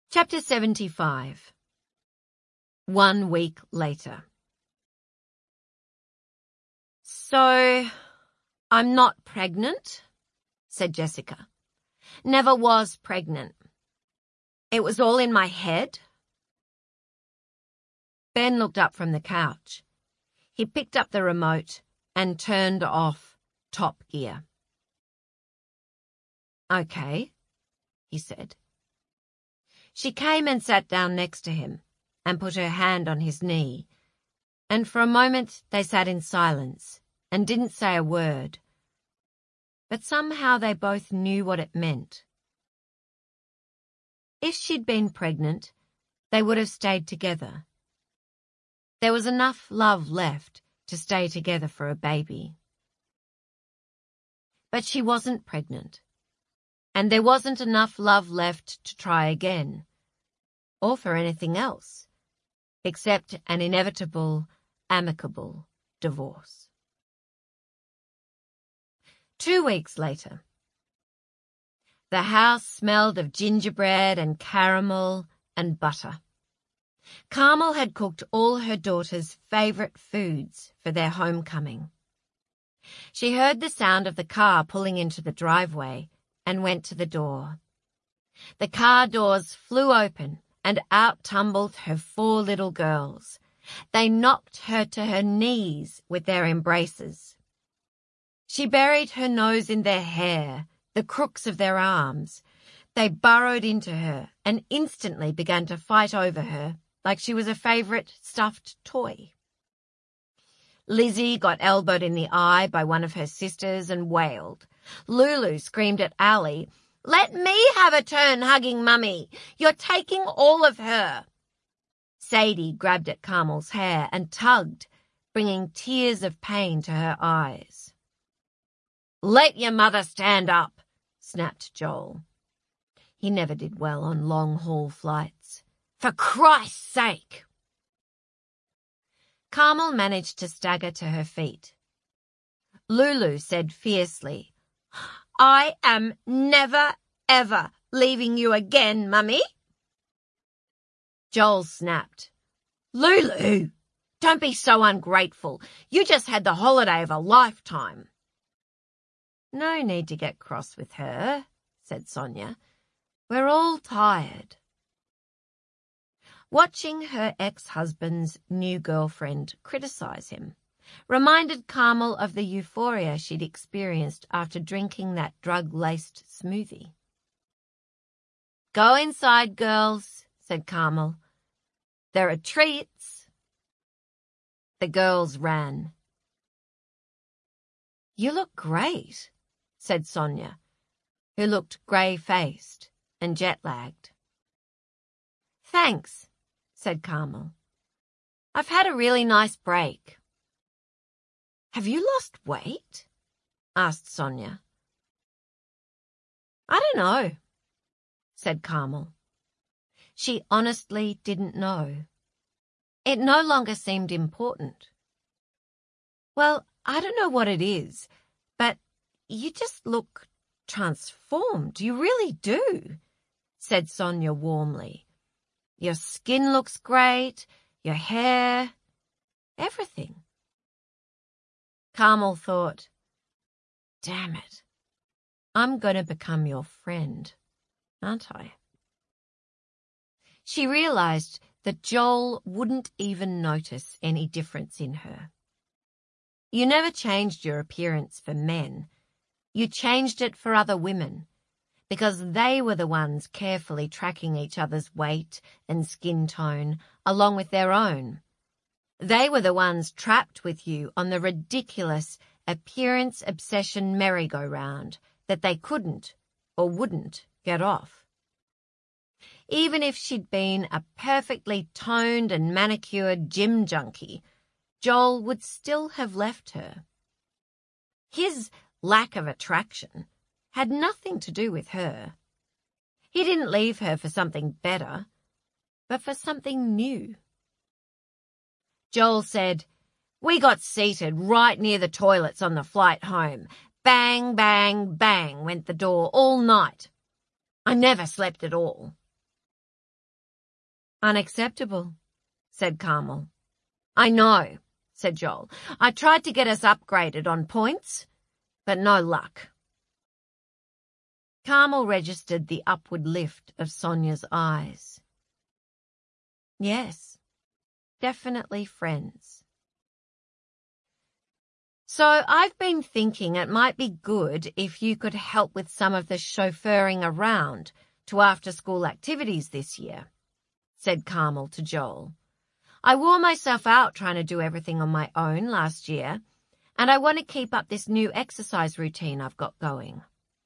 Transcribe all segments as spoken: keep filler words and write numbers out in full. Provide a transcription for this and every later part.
Chapter seventy-five. One week later. So, I'm not pregnant, said Jessica. Never was pregnant. It was all in my head. Ben looked up from the couch. He picked up the remote and turned off Top Gear. Okay, he said. She came and sat down next to him and put her hand on his knee, and for a moment they sat in silence and didn't say a word. But somehow they both knew what it meant. If she'd been pregnant, they would have stayed together. There was enough love left to stay together for a baby. But she wasn't pregnant, and there wasn't enough love left to try again, or for anything else, except an inevitable, amicable divorce. Two weeks later. The house smelled of gingerbread and caramel and butter. Carmel had cooked all her daughters' favourite foods for their homecoming. She heard the sound of the car pulling into the driveway and went to the door. The car doors flew open and out tumbled her four little girls. They knocked her to her knees with their embraces. She buried her nose in their hair, the crooks of their arms. They burrowed into her and instantly began to fight over her like she was a favourite stuffed toy. Lizzie got elbowed in the eye by one of her sisters and wailed. Lulu screamed at Allie, "Let me have a turn hugging Mummy. You're taking all of her." Sadie grabbed at Carmel's hair and tugged, bringing tears of pain to her eyes. "Let your mother stand up," snapped Joel. He never did well on long-haul flights. "For Christ's sake!" Carmel managed to stagger to her feet. Lulu said fiercely, "I am never, ever leaving you again, Mummy." Joel snapped, "Lulu, don't be so ungrateful. You just had the holiday of a lifetime." "No need to get cross with her," said Sonia. "We're all tired." Watching her ex-husband's new girlfriend criticize him reminded Carmel of the euphoria she'd experienced after drinking that drug-laced smoothie. "Go inside, girls," said Carmel. "There are treats." The girls ran. "You look great," said Sonia, who looked grey-faced and jet-lagged. "Thanks," said Carmel. "I've had a really nice break." "Have you lost weight?" asked Sonia. "I don't know," said Carmel. She honestly didn't know. It no longer seemed important. "Well, I don't know what it is, but you just look transformed. You really do," said Sonia warmly. "Your skin looks great, your hair, everything." Carmel thought, "Damn it, I'm going to become your friend, aren't I?" She realised that Joel wouldn't even notice any difference in her. You never changed your appearance for men. You changed it for other women, because they were the ones carefully tracking each other's weight and skin tone along with their own. They were the ones trapped with you on the ridiculous appearance obsession merry-go-round that they couldn't or wouldn't get off. Even if she'd been a perfectly toned and manicured gym junkie, Joel would still have left her. His lack of attraction had nothing to do with her. He didn't leave her for something better, but for something new. Joel said, "We got seated right near the toilets on the flight home. Bang, bang, bang went the door all night. I never slept at all." Unacceptable, said Carmel. I know, said Joel. I tried to get us upgraded on points, but no luck. Carmel registered the upward lift of Sonia's eyes. Yes, definitely friends. So I've been thinking it might be good if you could help with some of the chauffeuring around to after-school activities this year, said Carmel to Joel. I wore myself out trying to do everything on my own last year, and I want to keep up this new exercise routine I've got going.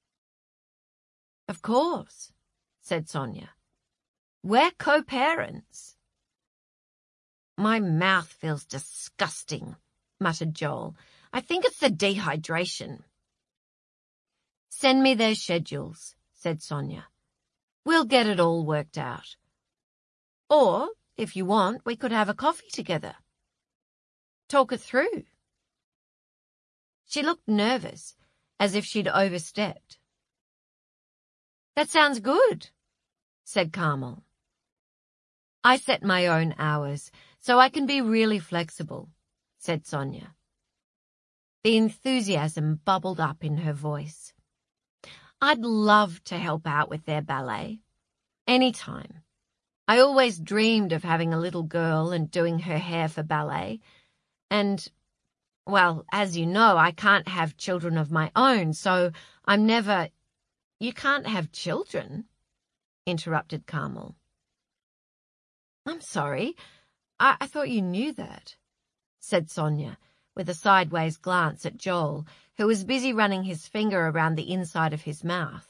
Of course, said Sonia. We're co-parents. My mouth feels disgusting, muttered Joel. I think it's the dehydration. Send me their schedules, said Sonia. We'll get it all worked out. Or, if you want, we could have a coffee together. Talk it through. She looked nervous, as if she'd overstepped. That sounds good, said Carmel. I set my own hours, so I can be really flexible, said Sonia. The enthusiasm bubbled up in her voice. I'd love to help out with their ballet. Anytime. I always dreamed of having a little girl and doing her hair for ballet. And, well, as you know, I can't have children of my own, so I'm never— You can't have children, interrupted Carmel. I'm sorry. I, I thought you knew that, said Sonia, with a sideways glance at Joel, who was busy running his finger around the inside of his mouth.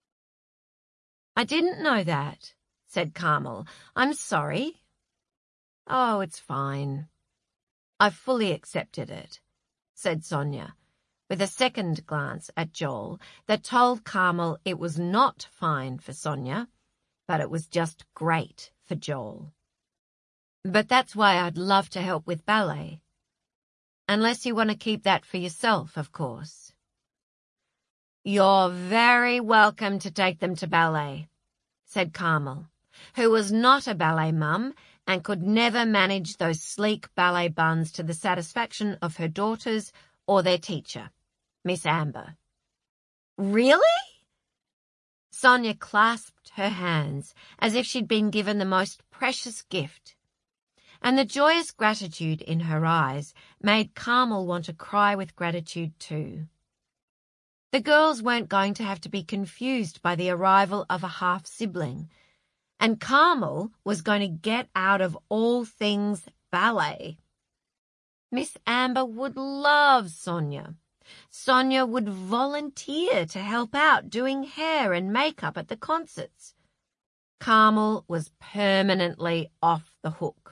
I didn't know that, said Carmel. I'm sorry. Oh, it's fine. I fully accepted it, said Sonia, with a second glance at Joel that told Carmel it was not fine for Sonia, but it was just great for Joel. But that's why I'd love to help with ballet. Unless you want to keep that for yourself, of course. You're very welcome to take them to ballet, said Carmel, who was not a ballet mum and could never manage those sleek ballet buns to the satisfaction of her daughters or their teacher, Miss Amber. Really? Sonia clasped her hands as if she'd been given the most precious gift, and the joyous gratitude in her eyes made Carmel want to cry with gratitude too. The girls weren't going to have to be confused by the arrival of a half-sibling, and Carmel was going to get out of all things ballet. Miss Amber would love Sonia. Sonia would volunteer to help out doing hair and makeup at the concerts. Carmel was permanently off the hook.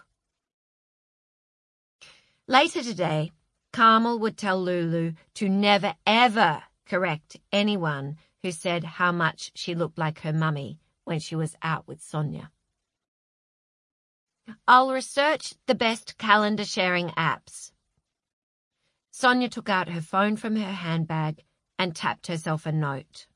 Later today, Carmel would tell Lulu to never ever correct anyone who said how much she looked like her mummy when she was out with Sonia. I'll research the best calendar sharing apps. Sonia took out her phone from her handbag and tapped herself a note.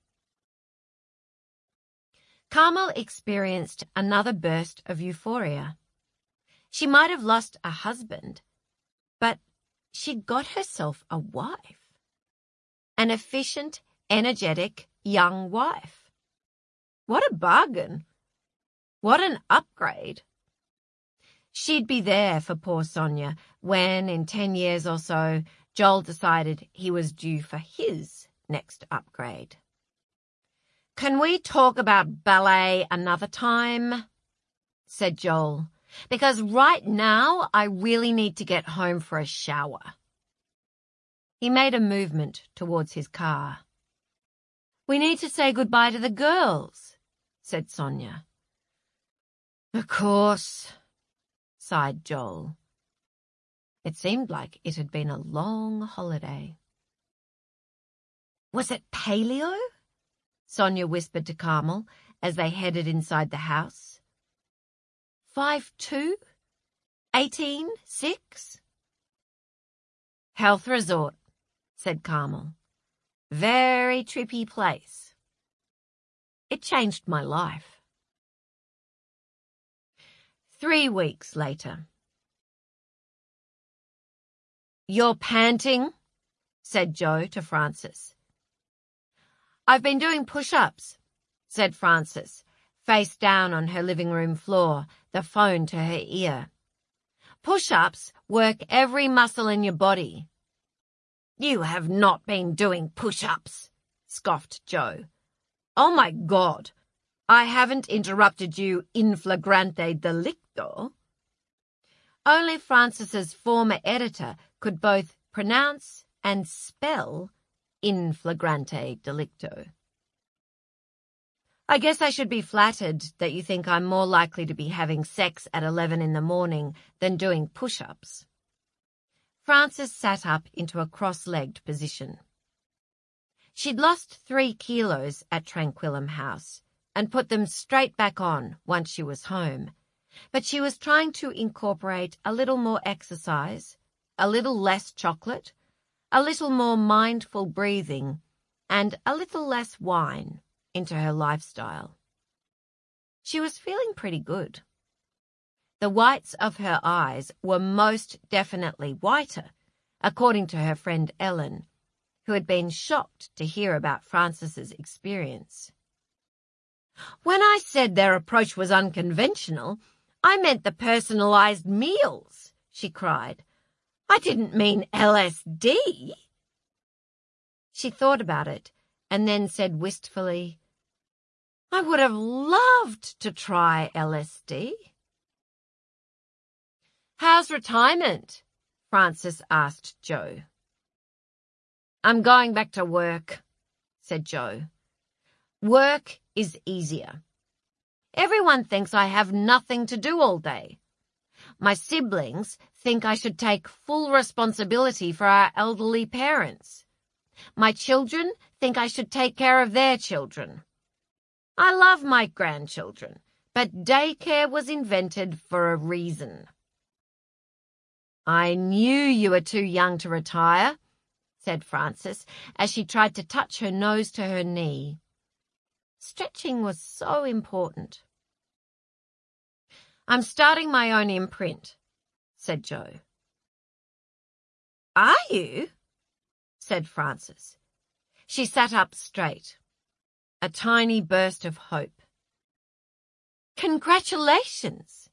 Carmel experienced another burst of euphoria. She might have lost a husband, but she'd got herself a wife. An efficient, energetic, young wife. What a bargain. What an upgrade. She'd be there for poor Sonia when, in ten years or so, Joel decided he was due for his next upgrade. Can we talk about ballet another time? Said Joel, because right now I really need to get home for a shower. He made a movement towards his car. We need to say goodbye to the girls, said Sonia. Of course, sighed Joel. It seemed like it had been a long holiday. Was it paleo? Sonia whispered to Carmel as they headed inside the house. Five two? Eighteen six? Health resort, said Carmel. Very trippy place. It changed my life. Three weeks later. "You're panting," said Jo to Frances. "I've been doing push-ups," said Frances, face down on her living room floor, the phone to her ear. "Push-ups work every muscle in your body." "You have not been doing push-ups," scoffed Jo. "Oh my God, I haven't interrupted you in flagrante delicto." Only Frances's former editor could both pronounce and spell in flagrante delicto. "I guess I should be flattered that you think I'm more likely to be having sex at eleven in the morning than doing push-ups." Frances sat up into a cross-legged position. She'd lost three kilos at Tranquillum House and put them straight back on once she was home, but she was trying to incorporate a little more exercise, a little less chocolate, a little more mindful breathing, and a little less wine into her lifestyle. She was feeling pretty good. The whites of her eyes were most definitely whiter, according to her friend Ellen, who had been shocked to hear about Frances's experience. "When I said their approach was unconventional, I meant the personalized meals," she cried. "I didn't mean L S D." She thought about it and then said wistfully, "I would have loved to try L S D." "How's retirement?" Frances asked Jo. "I'm going back to work," said Jo. "Work is easier. Everyone thinks I have nothing to do all day. My siblings think I should take full responsibility for our elderly parents. My children think I should take care of their children. I love my grandchildren, but daycare was invented for a reason." "I knew you were too young to retire," said Frances, as she tried to touch her nose to her knee. Stretching was so important. "I'm starting my own imprint," said Jo. "Are you?" said Frances. She sat up straight. A tiny burst of hope. "Congratulations!"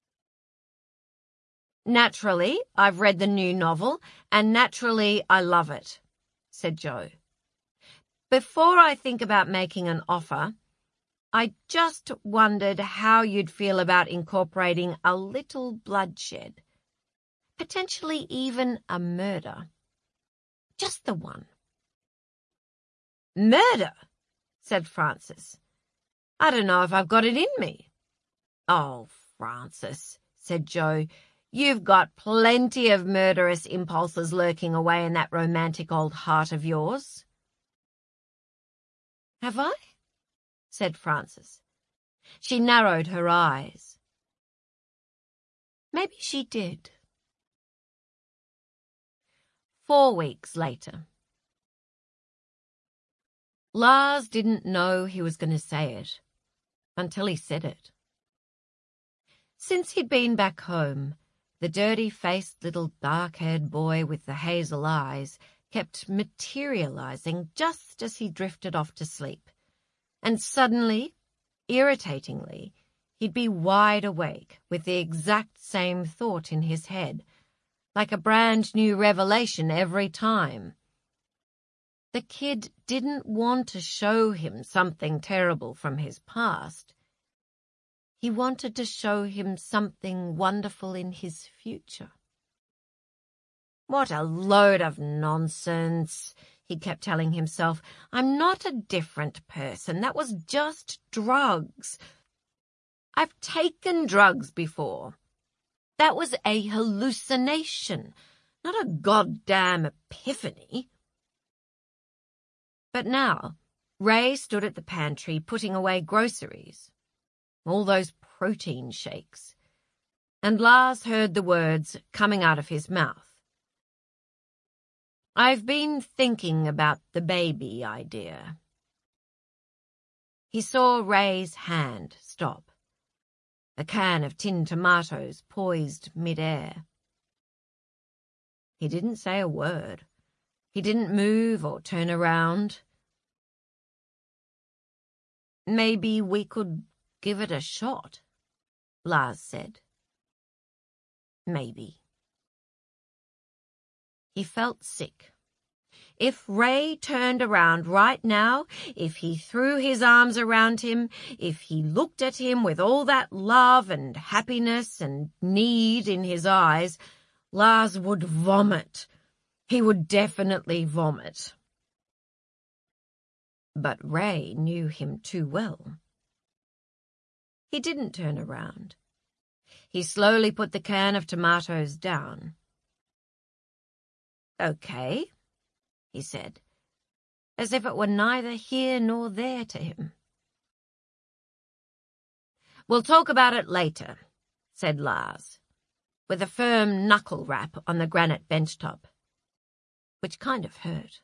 "Naturally, I've read the new novel, and naturally I love it," said Jo. "Before I think about making an offer, I just wondered how you'd feel about incorporating a little bloodshed. Potentially even a murder. Just the one." "Murder?" said Frances. "I don't know if I've got it in me." "Oh, Frances," said Jo, "you've got plenty of murderous impulses lurking away in that romantic old heart of yours." "Have I?" said Frances. She narrowed her eyes. Maybe she did. Four weeks later. Lars didn't know he was going to say it until he said it. Since he'd been back home, the dirty-faced little dark-haired boy with the hazel eyes kept materializing just as he drifted off to sleep, and suddenly, irritatingly, he'd be wide awake with the exact same thought in his head, like a brand new revelation every time. The kid didn't want to show him something terrible from his past. He wanted to show him something wonderful in his future. "What a load of nonsense," he kept telling himself. "I'm not a different person. That was just drugs. I've taken drugs before. That was a hallucination, not a goddamn epiphany." But now, Ray stood at the pantry putting away groceries. All those protein shakes. And Lars heard the words coming out of his mouth. "I've been thinking about the baby idea." He saw Ray's hand stop. a can of tinned tomatoes poised mid-air. He didn't say a word. He didn't move or turn around. "Maybe we could give it a shot," Lars said. Maybe. He felt sick. If Ray turned around right now, if he threw his arms around him, if he looked at him with all that love and happiness and need in his eyes, Lars would vomit. He would definitely vomit. But Ray knew him too well. He didn't turn around. He slowly put the can of tomatoes down. "Okay," he said, as if it were neither here nor there to him. "We'll talk about it later," said Lars, with a firm knuckle rap on the granite benchtop, which kind of hurt.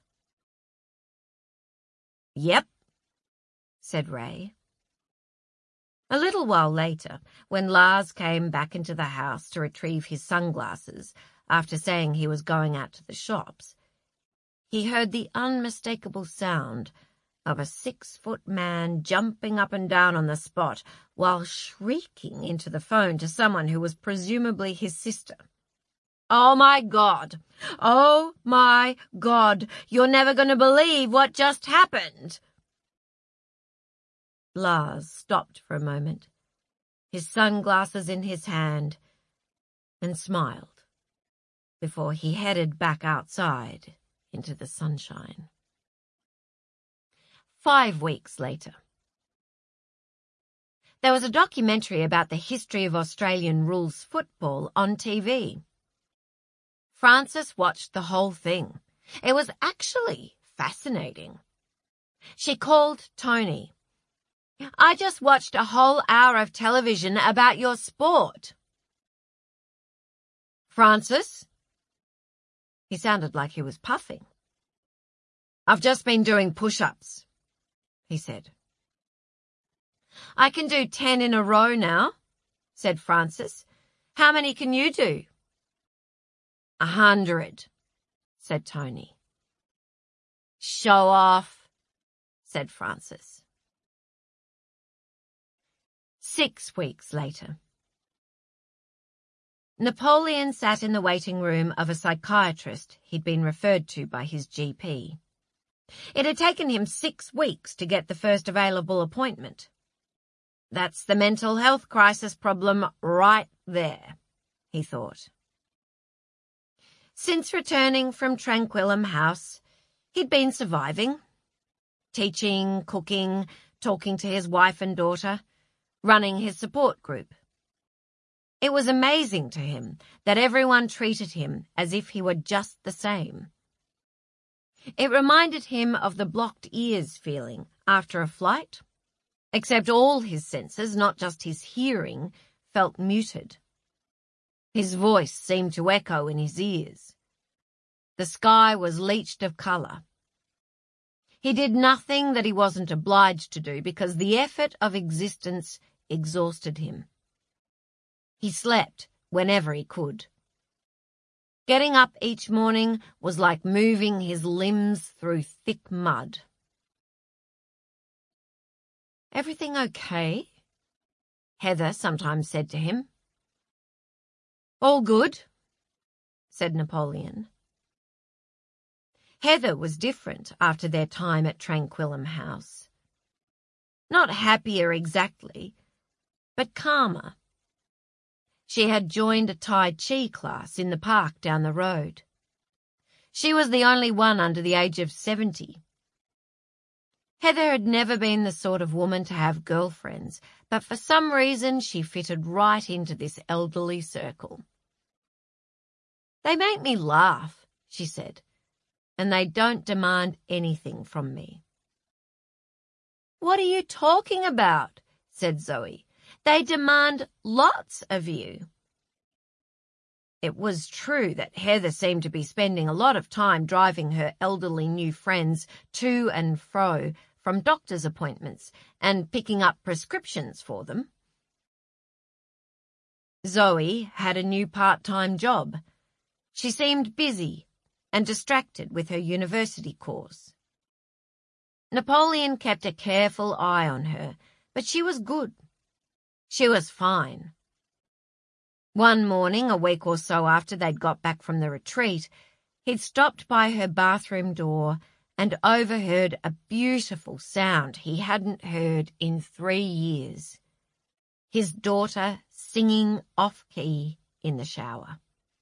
"Yep," said Ray. A little while later, when Lars came back into the house to retrieve his sunglasses after saying he was going out to the shops, he heard the unmistakable sound of a six-foot man jumping up and down on the spot while shrieking into the phone to someone who was presumably his sister. "Oh, my God! Oh, my God! You're never going to believe what just happened!" Lars stopped for a moment, his sunglasses in his hand, and smiled before he headed back outside into the sunshine. Five weeks later. There was a documentary about the history of Australian rules football on T V. Frances watched the whole thing. It was actually fascinating. She called Tony. "I just watched a whole hour of television about your sport." "Frances?" He sounded like he was puffing. "I've just been doing push-ups," he said. "I can do ten in a row now," said Frances. "How many can you do?" "A hundred," said Tony. "Show off," said Frances. Six weeks later. Napoleon sat in the waiting room of a psychiatrist he'd been referred to by his G P. It had taken him six weeks to get the first available appointment. That's the mental health crisis problem right there, he thought. Since returning from Tranquillum House, he'd been surviving. Teaching, cooking, talking to his wife and daughter, running his support group. It was amazing to him that everyone treated him as if he were just the same. It reminded him of the blocked ears feeling after a flight, except all his senses, not just his hearing, felt muted. His voice seemed to echo in his ears. The sky was leached of colour. He did nothing that he wasn't obliged to do because the effort of existence exhausted him. He slept whenever he could. Getting up each morning was like moving his limbs through thick mud. "Everything okay?" Heather sometimes said to him. "All good," said Napoleon. Heather was different after their time at Tranquillum House. Not happier exactly, but calmer. She had joined a Tai Chi class in the park down the road. She was the only one under the age of seventy. Heather had never been the sort of woman to have girlfriends, but for some reason she fitted right into this elderly circle. "They make me laugh," she said, "and they don't demand anything from me." "What are you talking about?" said Zoe. "They demand lots of you." It was true that Heather seemed to be spending a lot of time driving her elderly new friends to and fro from doctor's appointments and picking up prescriptions for them. Zoe had a new part-time job. She seemed busy and distracted with her university course. Napoleon kept a careful eye on her, but she was good. She was fine. One morning, a week or so after they'd got back from the retreat, he'd stopped by her bathroom door and overheard a beautiful sound he hadn't heard in three years. His daughter singing off-key in the shower.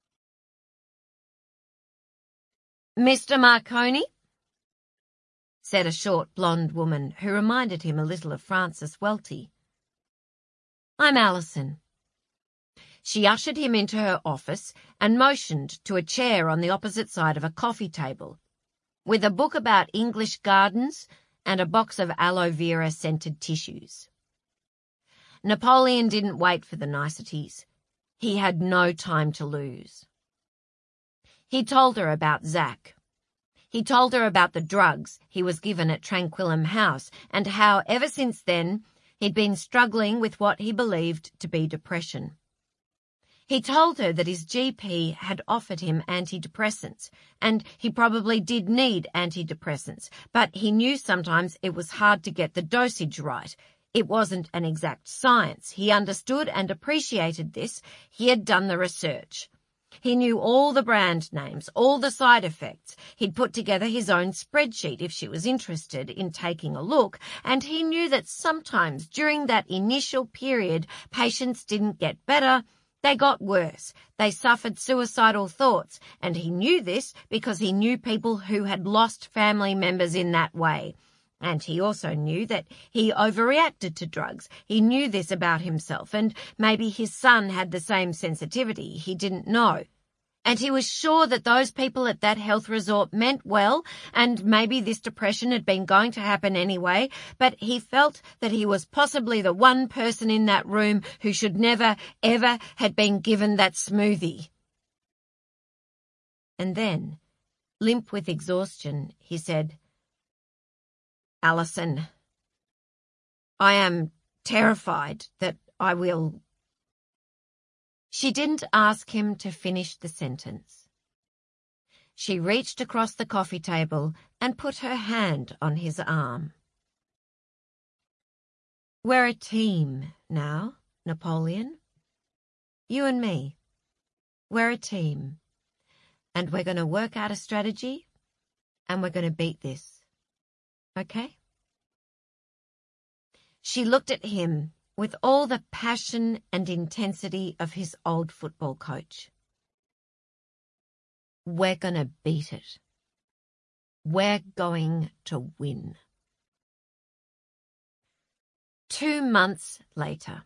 "Mister Marconi?" said a short blonde woman who reminded him a little of Frances Welty. "I'm Alison." She ushered him into her office and motioned to a chair on the opposite side of a coffee table, with a book about English gardens and a box of aloe vera scented tissues. Napoleon didn't wait for the niceties. He had no time to lose. He told her about Zack. He told her about the drugs he was given at Tranquillum House and how, ever since then, he'd been struggling with what he believed to be depression. He told her that his G P had offered him antidepressants, and he probably did need antidepressants, but he knew sometimes it was hard to get the dosage right. It wasn't an exact science. He understood and appreciated this. He had done the research. He knew all the brand names, all the side effects. He'd put together his own spreadsheet if she was interested in taking a look, and he knew that sometimes during that initial period, patients didn't get better. They got worse. They suffered suicidal thoughts, and he knew this because he knew people who had lost family members in that way. And he also knew that he overreacted to drugs. He knew this about himself, and maybe his son had the same sensitivity. He didn't know. And he was sure that those people at that health resort meant well, and maybe this depression had been going to happen anyway, but he felt that he was possibly the one person in that room who should never, ever had been given that smoothie. And then, limp with exhaustion, he said, "Alison, I am terrified that I will..." She didn't ask him to finish the sentence. She reached across the coffee table and put her hand on his arm. "We're a team now, Napoleon. You and me. We're a team. And we're going to work out a strategy, and we're going to beat this. Okay?" She looked at him with all the passion and intensity of his old football coach. "We're going to beat it. We're going to win." Two months later.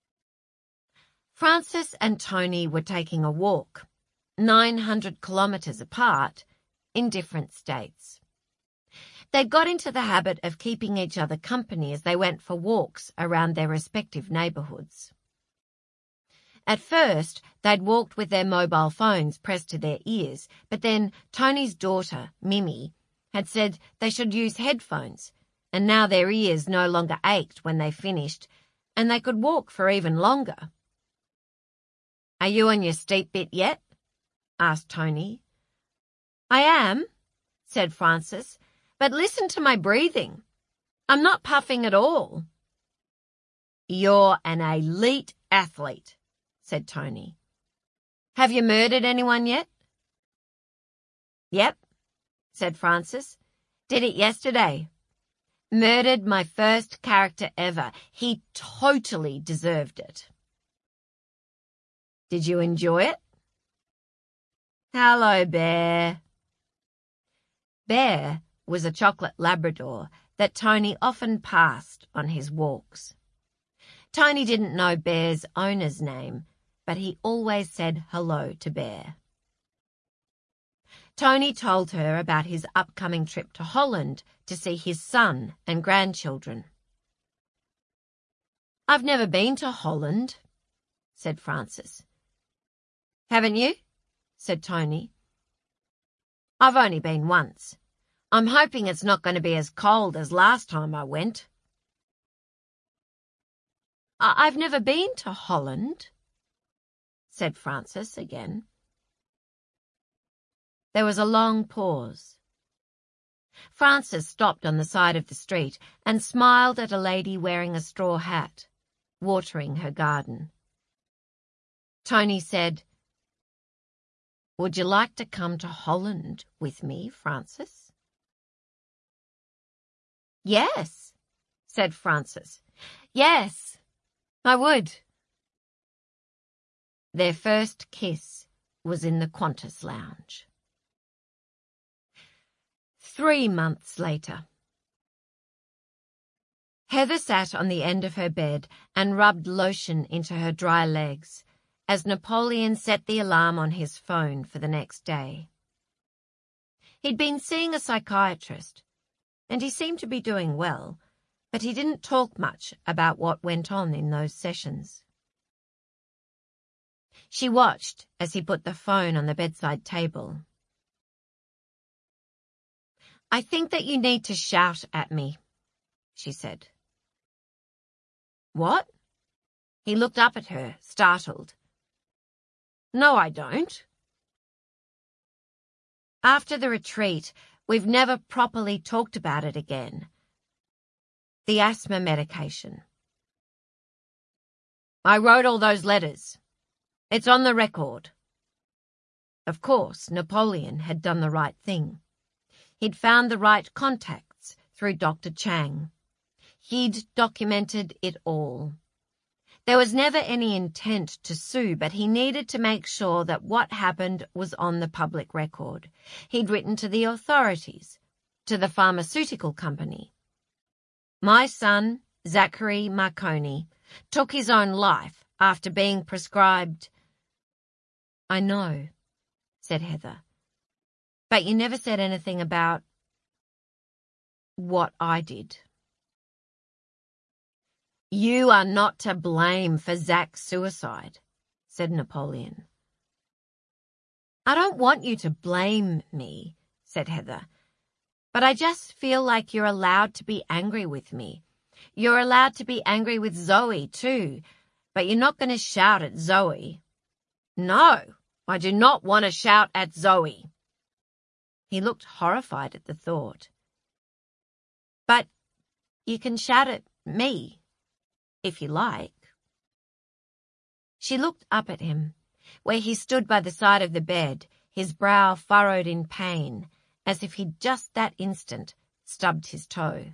Frances and Tony were taking a walk, nine hundred kilometres apart, in different states. They got into the habit of keeping each other company as they went for walks around their respective neighbourhoods. At first, they'd walked with their mobile phones pressed to their ears, but then Tony's daughter, Mimi, had said they should use headphones, and now their ears no longer ached when they finished, and they could walk for even longer. "Are you on your steep bit yet?" asked Tony. "I am," said Frances. "But listen to my breathing. I'm not puffing at all." "You're an elite athlete," said Tony. "Have you murdered anyone yet?" "Yep," said Frances. "Did it yesterday. Murdered my first character ever. He totally deserved it." "Did you enjoy it?" "Hello, Bear." Bear was a chocolate Labrador that Tony often passed on his walks. Tony didn't know Bear's owner's name, but he always said hello to Bear. Tony told her about his upcoming trip to Holland to see his son and grandchildren. "I've never been to Holland," said Frances. "Haven't you?" said Tony. "I've only been once. I'm hoping it's not going to be as cold as last time I went." I- I've never been to Holland," said Frances again. There was a long pause. Frances stopped on the side of the street and smiled at a lady wearing a straw hat, watering her garden. Tony said, "Would you like to come to Holland with me, Frances?" "Yes," said Frances. "Yes, I would." Their first kiss was in the Qantas lounge. Three months later. Heather sat on the end of her bed and rubbed lotion into her dry legs as Napoleon set the alarm on his phone for the next day. He'd been seeing a psychiatrist, and he seemed to be doing well, but he didn't talk much about what went on in those sessions. She watched as he put the phone on the bedside table. "I think that you need to shout at me," she said. "What?" He looked up at her, startled. "No, I don't." "After the retreat, we've never properly talked about it again. The asthma medication. I wrote all those letters. It's on the record." Of course, Napoleon had done the right thing. He'd found the right contacts through Doctor Chang. He'd documented it all. There was never any intent to sue, but he needed to make sure that what happened was on the public record. He'd written to the authorities, to the pharmaceutical company. "My son, Zachary Marconi, took his own life after being prescribed—" "I know," said Heather. "But you never said anything about what I did." "You are not to blame for Zach's suicide," said Napoleon. "I don't want you to blame me," said Heather. "But I just feel like you're allowed to be angry with me. You're allowed to be angry with Zoe too, but you're not going to shout at Zoe." "No, I do not want to shout at Zoe." He looked horrified at the thought. "But you can shout at me, if you like." She looked up at him, where he stood by the side of the bed, his brow furrowed in pain, as if he'd just that instant stubbed his toe.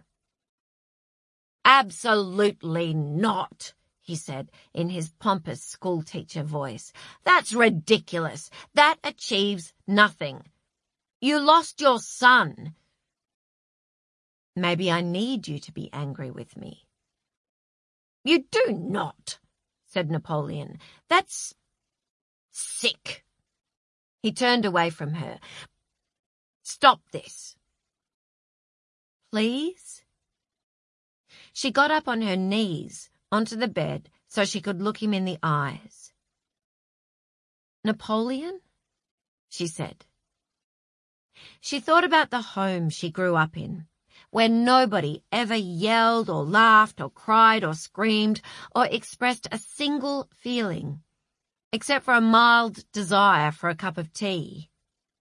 "Absolutely not," he said in his pompous schoolteacher voice. "That's ridiculous. That achieves nothing. You lost your son." "Maybe I need you to be angry with me." "You do not," said Napoleon. "That's sick." He turned away from her. "Stop this." "Please?" She got up on her knees onto the bed so she could look him in the eyes. "Napoleon?" she said. She thought about the home she grew up in, where nobody ever yelled or laughed or cried or screamed or expressed a single feeling, except for a mild desire for a cup of tea.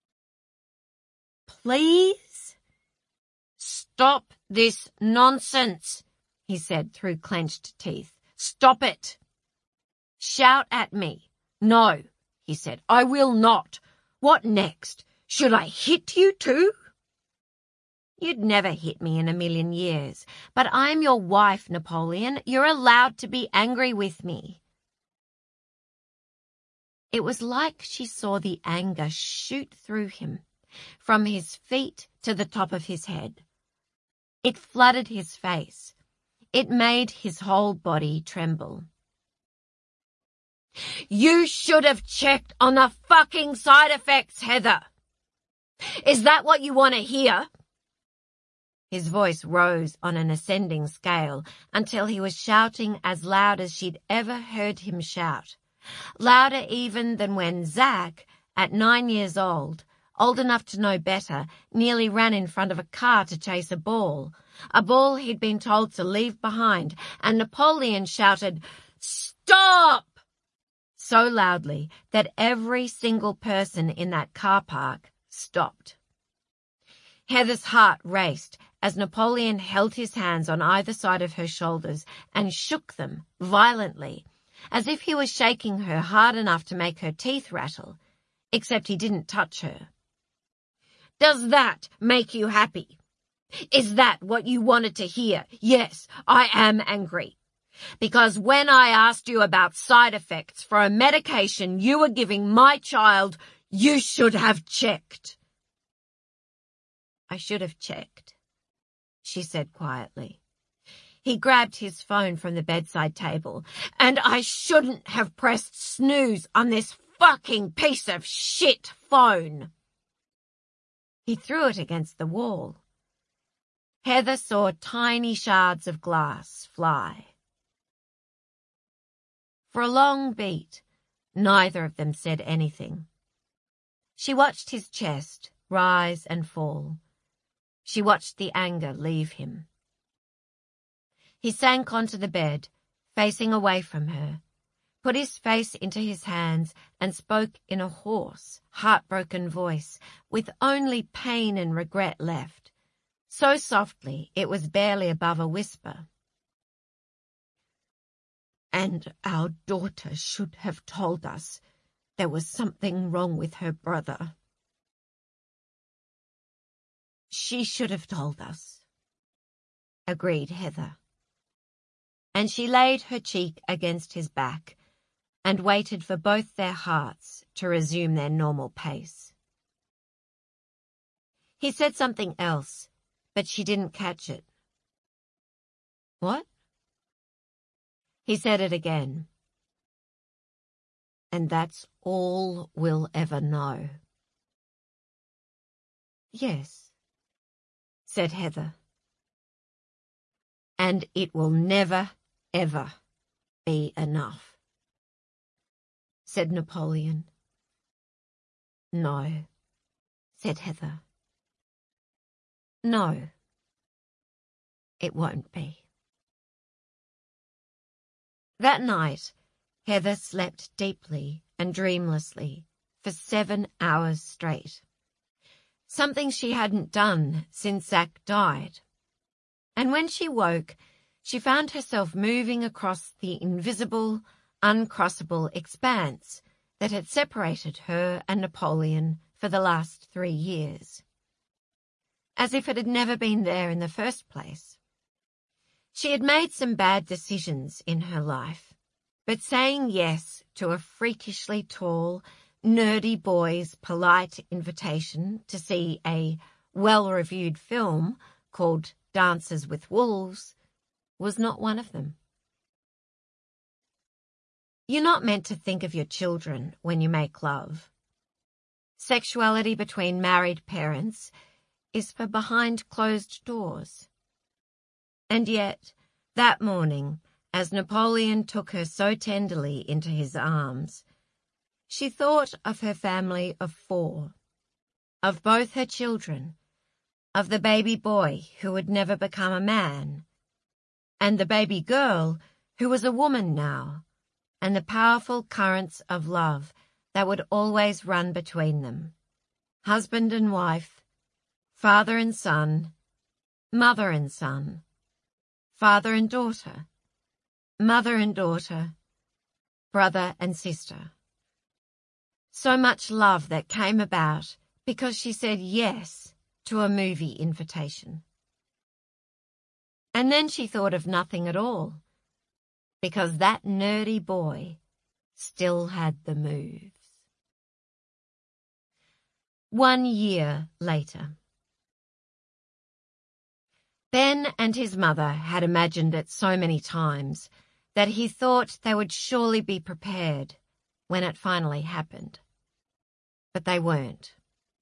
"Please?" "Stop this nonsense," he said through clenched teeth. "Stop it." "Shout at me." "No," he said. "I will not. What next? Should I hit you too?" "You'd never hit me in a million years. But I'm your wife, Napoleon. You're allowed to be angry with me." It was like she saw the anger shoot through him, from his feet to the top of his head. It flooded his face. It made his whole body tremble. "You should have checked on the fucking side effects, Heather. Is that what you want to hear?" His voice rose on an ascending scale until he was shouting as loud as she'd ever heard him shout, louder even than when Zach, at nine years old, old enough to know better, nearly ran in front of a car to chase a ball, a ball he'd been told to leave behind, and Napoleon shouted, "Stop! so loudly that every single person in that car park stopped. Heather's heart raced as Napoleon held his hands on either side of her shoulders and shook them violently, as if he was shaking her hard enough to make her teeth rattle, except he didn't touch her. "Does that make you happy? Is that what you wanted to hear? Yes, I am angry. Because when I asked you about side effects for a medication you were giving my child, you should have checked." "I should have checked," she said quietly. He grabbed his phone from the bedside table. "And I shouldn't have pressed snooze on this fucking piece of shit phone." He threw it against the wall. Heather saw tiny shards of glass fly. For a long beat, neither of them said anything. She watched his chest rise and fall. She watched the anger leave him. He sank onto the bed, facing away from her, put his face into his hands and spoke in a hoarse, heartbroken voice, with only pain and regret left, so softly it was barely above a whisper. "And our daughter should have told us there was something wrong with her brother. She should have told us," agreed Heather. And she laid her cheek against his back and waited for both their hearts to resume their normal pace. He said something else, but she didn't catch it. "What?" He said it again. "And that's all we'll ever know." "Yes," said Heather. "And it will never, ever be enough," said Napoleon. "No," said Heather. "No, it won't be." That night, Heather slept deeply and dreamlessly for seven hours straight, something she hadn't done since Zach died. And when she woke, she found herself moving across the invisible, uncrossable expanse that had separated her and Napoleon for the last three years, as if it had never been there in the first place. She had made some bad decisions in her life, but saying yes to a freakishly tall, nerdy boy's polite invitation to see a well-reviewed film called Dances with Wolves was not one of them. You're not meant to think of your children when you make love. Sexuality between married parents is for behind closed doors. And yet, that morning, as Napoleon took her so tenderly into his arms, she thought of her family of four, of both her children, of the baby boy who would never become a man, and the baby girl who was a woman now, and the powerful currents of love that would always run between them, husband and wife, father and son, mother and son, father and daughter, mother and daughter, brother and sister. So much love that came about because she said yes to a movie invitation. And then she thought of nothing at all, because that nerdy boy still had the moves. One year later. Ben and his mother had imagined it so many times that he thought they would surely be prepared when it finally happened. But they weren't.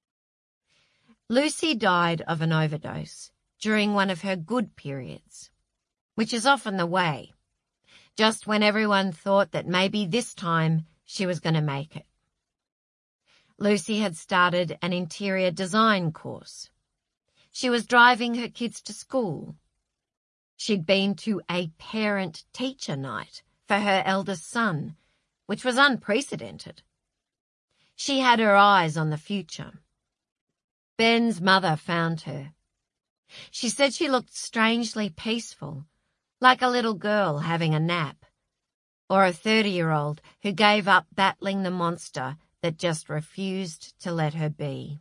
Lucy died of an overdose during one of her good periods, which is often the way, just when everyone thought that maybe this time she was going to make it. Lucy had started an interior design course. She was driving her kids to school. She'd been to a parent-teacher night for her eldest son, which was unprecedented. She had her eyes on the future. Ben's mother found her. She said she looked strangely peaceful, like a little girl having a nap, or a thirty-year-old who gave up battling the monster that just refused to let her be.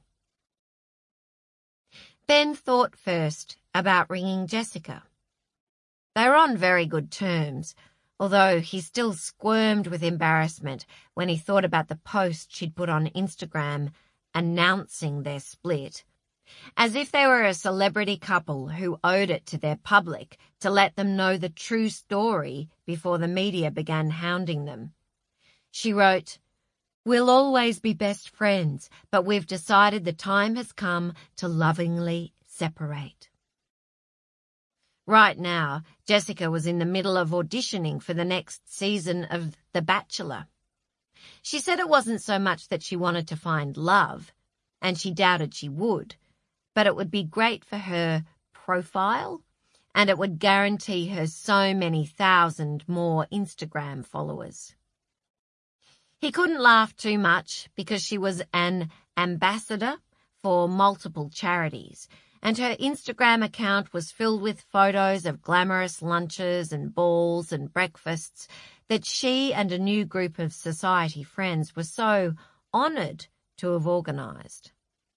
Ben thought first about ringing Jessica. They were on very good terms, although he still squirmed with embarrassment when he thought about the post she'd put on Instagram announcing their split, as if they were a celebrity couple who owed it to their public to let them know the true story before the media began hounding them. She wrote, "We'll always be best friends, but we've decided the time has come to lovingly separate." Right now, Jessica was in the middle of auditioning for the next season of The Bachelor. She said it wasn't so much that she wanted to find love, and she doubted she would, but it would be great for her profile, and it would guarantee her so many thousand more Instagram followers. He couldn't laugh too much because she was an ambassador for multiple charities, and her Instagram account was filled with photos of glamorous lunches and balls and breakfasts that she and a new group of society friends were so honoured to have organised.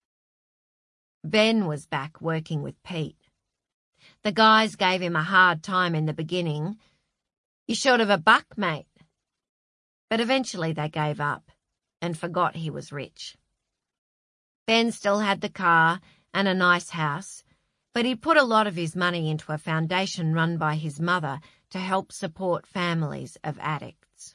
Ben was back working with Pete. The guys gave him a hard time in the beginning. "You're short of a buck, mate." But eventually they gave up and forgot he was rich. Ben still had the car and a nice house, but he put a lot of his money into a foundation run by his mother to help support families of addicts.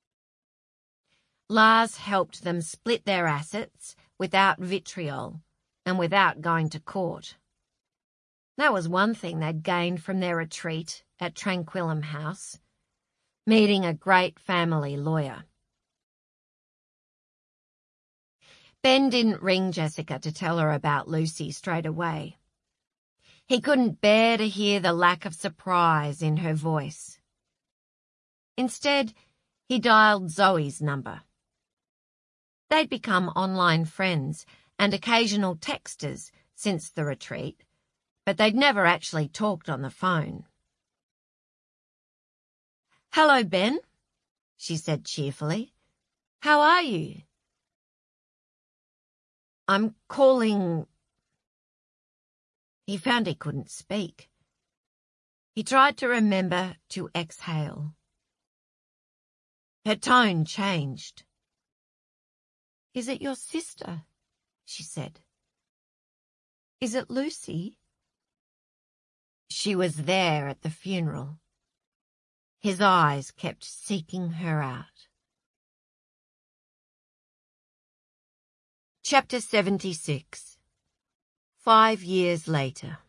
Lars helped them split their assets without vitriol and without going to court. That was one thing they'd gained from their retreat at Tranquillum House, meeting a great family lawyer. Ben didn't ring Jessica to tell her about Lucy straight away. He couldn't bear to hear the lack of surprise in her voice. Instead, he dialed Zoe's number. They'd become online friends and occasional texters since the retreat, but they'd never actually talked on the phone. "Hello, Ben," she said cheerfully. "How are you?" "I'm calling—" He found he couldn't speak. He tried to remember to exhale. Her tone changed. "Is it your sister?" she said. "Is it Lucy?" She was there at the funeral. His eyes kept seeking her out. Chapter seventy-six. Five years later.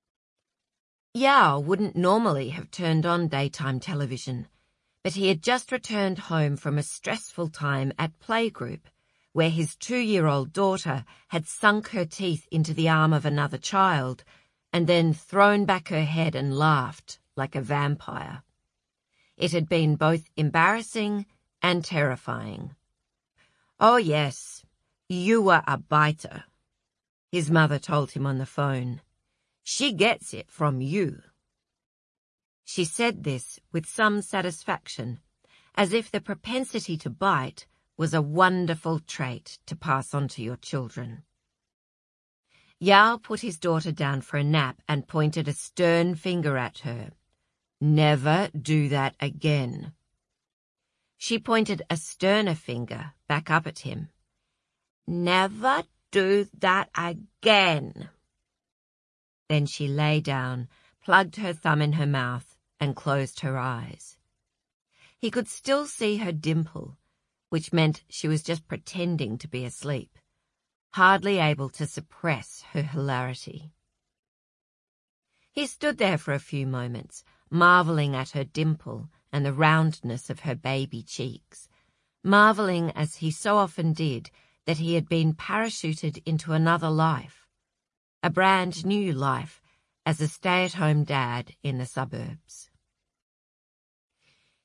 Yao wouldn't normally have turned on daytime television, but he had just returned home from a stressful time at playgroup, where his two-year-old daughter had sunk her teeth into the arm of another child and then thrown back her head and laughed like a vampire. It had been both embarrassing and terrifying. "Oh yes, you were a biter," his mother told him on the phone. "She gets it from you." She said this with some satisfaction, as if the propensity to bite was a wonderful trait to pass on to your children. Yao put his daughter down for a nap and pointed a stern finger at her. "Never do that again." She pointed a sterner finger back up at him. "Never do that again." Then she lay down, plugged her thumb in her mouth, and closed her eyes. He could still see her dimple, which meant she was just pretending to be asleep, hardly able to suppress her hilarity. He stood there for a few moments, marvelling at her dimple and the roundness of her baby cheeks, marvelling as he so often did that he had been parachuted into another life, a brand new life as a stay-at-home dad in the suburbs.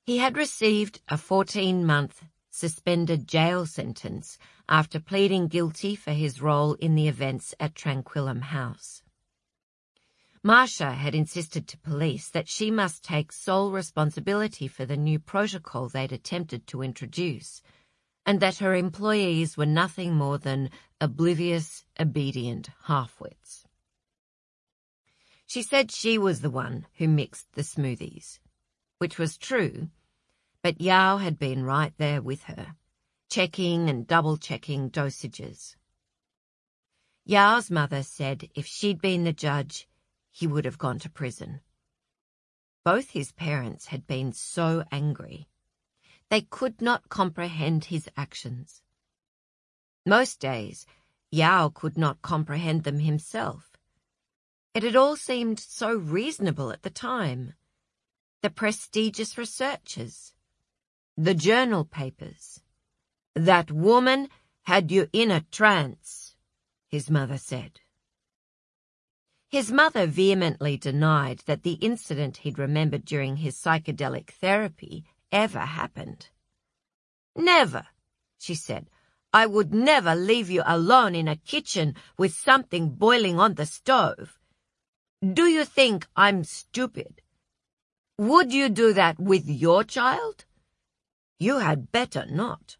He had received a fourteen-month suspended jail sentence after pleading guilty for his role in the events at Tranquillum House. Marcia had insisted to police that she must take sole responsibility for the new protocol they'd attempted to introduce, and that her employees were nothing more than oblivious, obedient half-wits. She said she was the one who mixed the smoothies, which was true, but Yao had been right there with her, checking and double-checking dosages. Yao's mother said if she'd been the judge, he would have gone to prison. Both his parents had been so angry. They could not comprehend his actions. Most days, Yao could not comprehend them himself. It had all seemed so reasonable at the time. The prestigious researchers, the journal papers. That woman had you in a trance, his mother said. His mother vehemently denied that the incident he'd remembered during his psychedelic therapy ever happened. Never, she said. I would never leave you alone in a kitchen with something boiling on the stove. Do you think I'm stupid? Would you do that with your child? You had better not.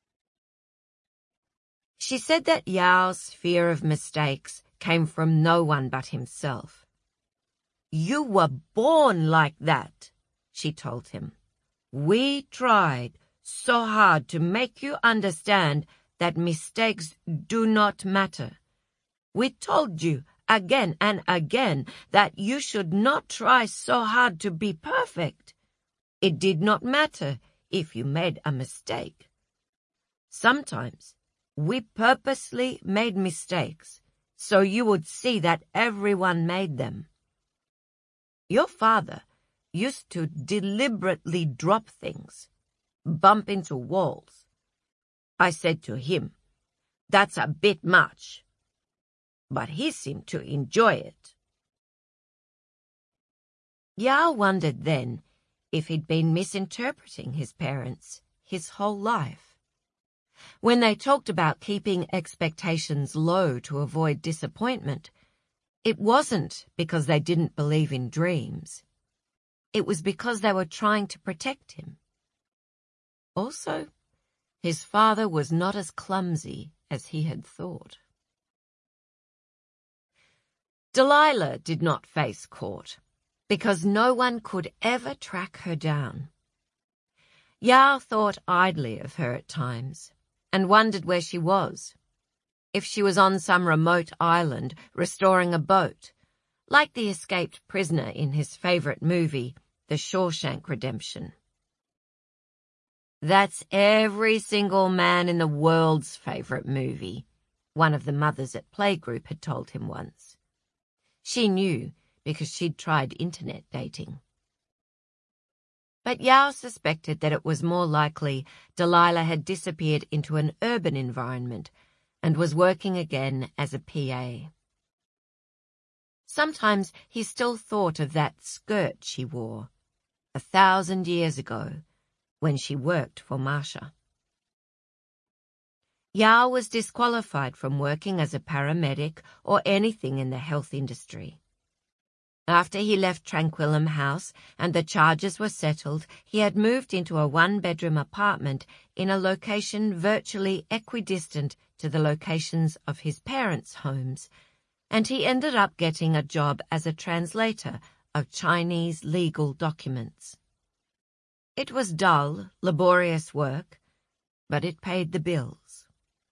She said that Yao's fear of mistakes came from no one but himself. You were born like that, she told him. We tried so hard to make you understand that mistakes do not matter. We told you again and again that you should not try so hard to be perfect. It did not matter if you made a mistake. Sometimes we purposely made mistakes so you would see that everyone made them. Your father used to deliberately drop things, bump into walls. I said to him, that's a bit much. But he seemed to enjoy it. Yao wondered then if he'd been misinterpreting his parents his whole life. When they talked about keeping expectations low to avoid disappointment, it wasn't because they didn't believe in dreams. It was because they were trying to protect him. Also, his father was not as clumsy as he had thought. Delilah did not face court, because no one could ever track her down. Yao thought idly of her at times, and wondered where she was. If she was on some remote island restoring a boat, like the escaped prisoner in his favourite movie, The Shawshank Redemption. That's every single man in the world's favourite movie, one of the mothers at playgroup had told him once. She knew because she'd tried internet dating. But Yao suspected that it was more likely Delilah had disappeared into an urban environment and was working again as a P A. Sometimes he still thought of that skirt she wore a thousand years ago when she worked for Marcia. Yao was disqualified from working as a paramedic or anything in the health industry. After he left Tranquillum House and the charges were settled, he had moved into a one-bedroom apartment in a location virtually equidistant to the locations of his parents' homes, and he ended up getting a job as a translator of Chinese legal documents. It was dull, laborious work, but it paid the bills.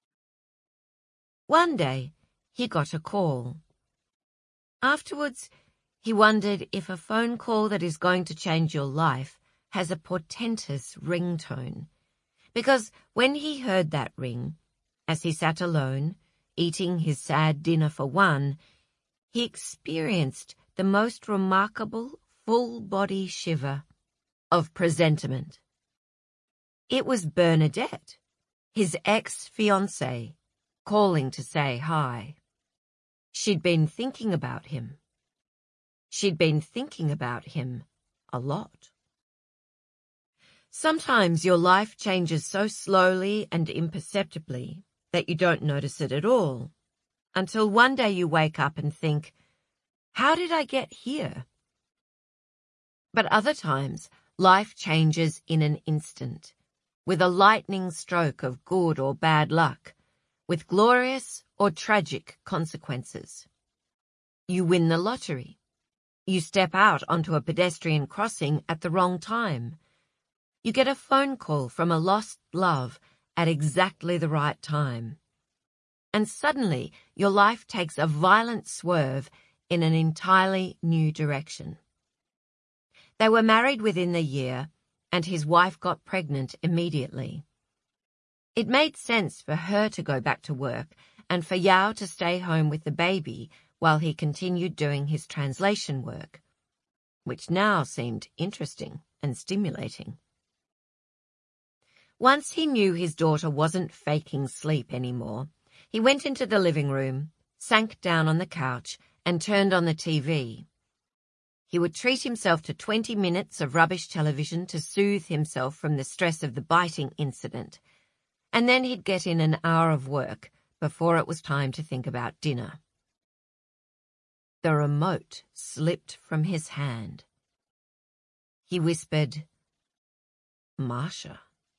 One day, he got a call. Afterwards, he wondered if a phone call that is going to change your life has a portentous ringtone, because when he heard that ring, as he sat alone, eating his sad dinner for one, he experienced the most remarkable full-body shiver of presentiment. It was Bernadette, his ex-fiancée, calling to say hi. She'd been thinking about him. She'd been thinking about him a lot. Sometimes your life changes so slowly and imperceptibly that you don't notice it at all, until one day you wake up and think, how did I get here? But other times, life changes in an instant, with a lightning stroke of good or bad luck, with glorious or tragic consequences. You win the lottery. You step out onto a pedestrian crossing at the wrong time. You get a phone call from a lost love at exactly the right time. And suddenly, your life takes a violent swerve in an entirely new direction. They were married within the year, and his wife got pregnant immediately. It made sense for her to go back to work and for Yao to stay home with the baby while he continued doing his translation work, which now seemed interesting and stimulating. Once he knew his daughter wasn't faking sleep anymore, he went into the living room, sank down on the couch, and turned on the T V. He would treat himself to twenty minutes of rubbish television to soothe himself from the stress of the biting incident, and then he'd get in an hour of work before it was time to think about dinner. The remote slipped from his hand. He whispered, "Masha."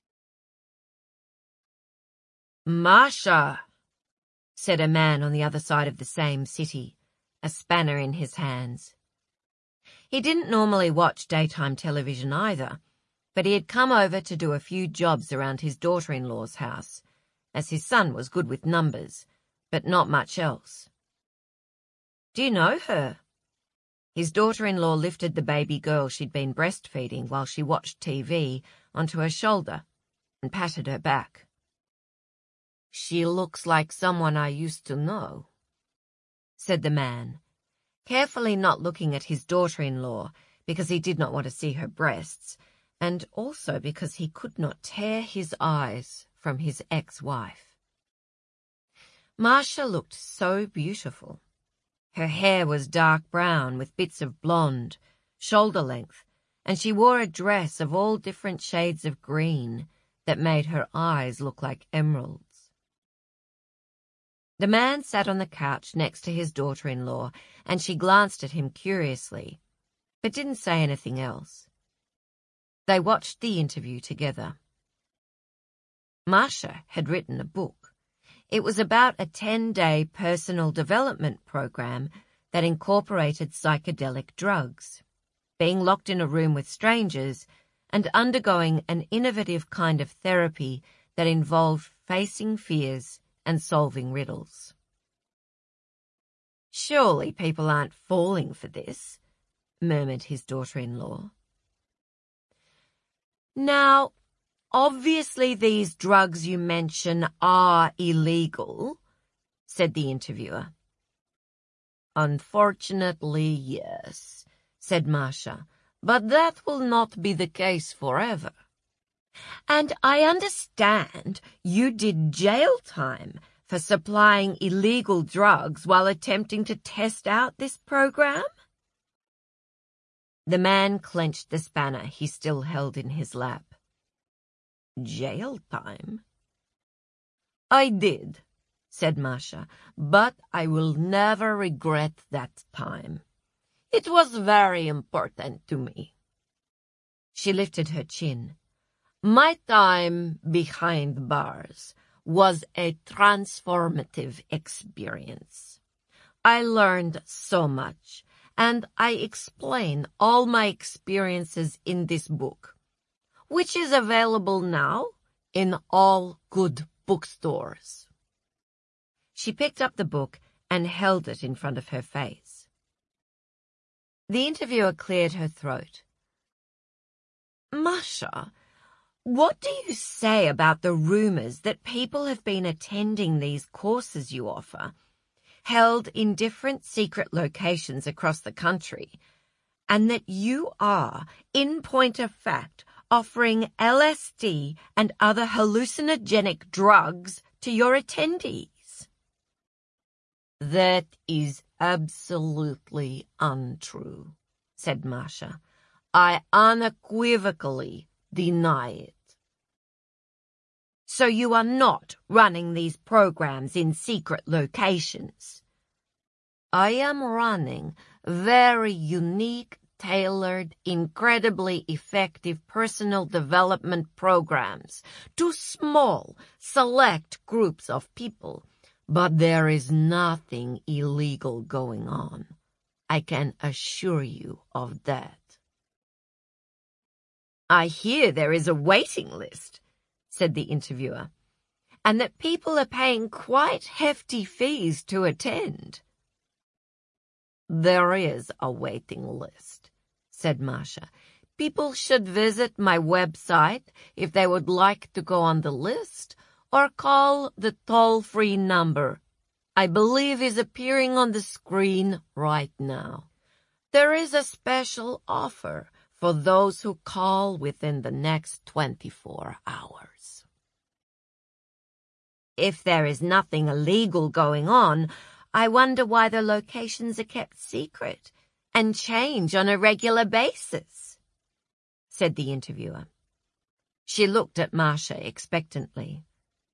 "Masha," said a man on the other side of the same city, a spanner in his hands. He didn't normally watch daytime television either, but he had come over to do a few jobs around his daughter-in-law's house, as his son was good with numbers, but not much else. "Do you know her?" His daughter-in-law lifted the baby girl she'd been breastfeeding while she watched T V onto her shoulder and patted her back. "She looks like someone I used to know," said the man, carefully not looking at his daughter-in-law because he did not want to see her breasts, and also because he could not tear his eyes from his ex-wife. Masha looked so beautiful. Her hair was dark brown with bits of blonde, shoulder length, and she wore a dress of all different shades of green that made her eyes look like emeralds. The man sat on the couch next to his daughter-in-law, and she glanced at him curiously, but didn't say anything else. They watched the interview together. Masha had written a book. It was about a ten-day personal development program that incorporated psychedelic drugs, being locked in a room with strangers, and undergoing an innovative kind of therapy that involved facing fears and solving riddles. "Surely people aren't falling for this," murmured his daughter-in-law. "Now, obviously these drugs you mention are illegal," said the interviewer. "Unfortunately, yes," said Masha, "but that will not be the case forever. And I understand you did jail time for supplying illegal drugs while attempting to test out this program?" The man clenched the spanner he still held in his lap. "Jail time?" "I did," said Masha, "but I will never regret that time. It was very important to me." She lifted her chin. "My time behind bars was a transformative experience. I learned so much, and I explain all my experiences in this book, which is available now in all good bookstores." She picked up the book and held it in front of her face. The interviewer cleared her throat. "Masha, what do you say about the rumors that people have been attending these courses you offer, held in different secret locations across the country, and that you are, in point of fact, offering L S D and other hallucinogenic drugs to your attendees?" "That is absolutely untrue," said Masha. "I unequivocally deny it. So you are not running these programs in secret locations. I am running very unique, tailored, incredibly effective personal development programs to small, select groups of people, but there is nothing illegal going on. I can assure you of that. I hear there is a waiting list, said the interviewer, and that people are paying quite hefty fees to attend. There is a waiting list, said Marcia. People should visit my website if they would like to go on the list, or call the toll-free number I believe is appearing on the screen right now. There is a special offer for those who call within the next twenty-four hours. If there is nothing illegal going on, I wonder why the locations are kept secret and change on a regular basis, said the interviewer. She looked at Marcia expectantly.